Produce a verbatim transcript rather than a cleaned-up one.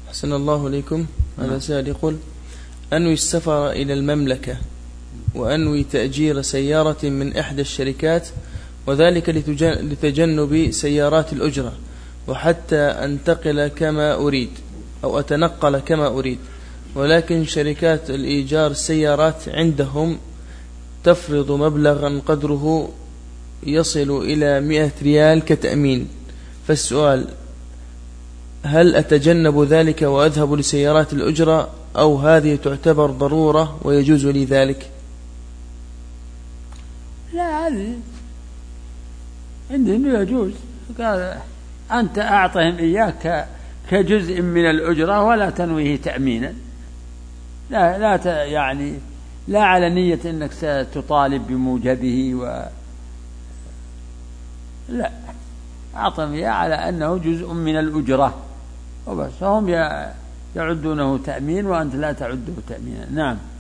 أحسن الله إليكم. هذا سائل يقول: أنوي السفر إلى المملكة وأنوي تأجير سيارة من إحدى الشركات، وذلك لتجنب سيارات الأجرة، وحتى أنتقل كما أريد أو أتنقل كما أريد، ولكن شركات الإيجار السيارات عندهم تفرض مبلغا قدره يصل إلى مئة ريال كتأمين. فالسؤال: هل أتجنب ذلك وأذهب لسيارات الأجرة، أو هذه تعتبر ضرورة ويجوز لي ذلك؟ لا، هذه عندهم يجوز. قال أنت أعطهم إياك كجزء من الأجرة ولا تنويه تأمينا. لا لا يعني لا على نية أنك ستطالب بموجبه و لا، أعطهم إياه على أنه جزء من الأجرة وبس. هم يعدونه تأمين وأنت لا تعده تأمينا. نعم.